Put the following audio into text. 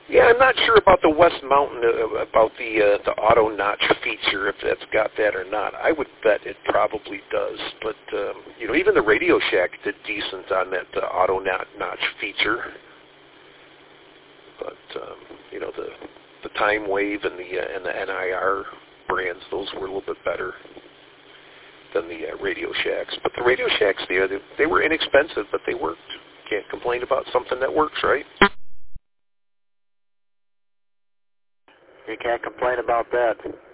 Yeah, I'm not sure about the West Mountain, about the auto notch feature, if that's got that or not. I would bet it probably does. But, even the Radio Shack did decent on that auto notch feature. But, the Time Wave and the NIR brands, those were a little bit better than the Radio Shacks. But the Radio Shacks, they were inexpensive, but they worked. Can't complain about something that works, right? You can't complain about that.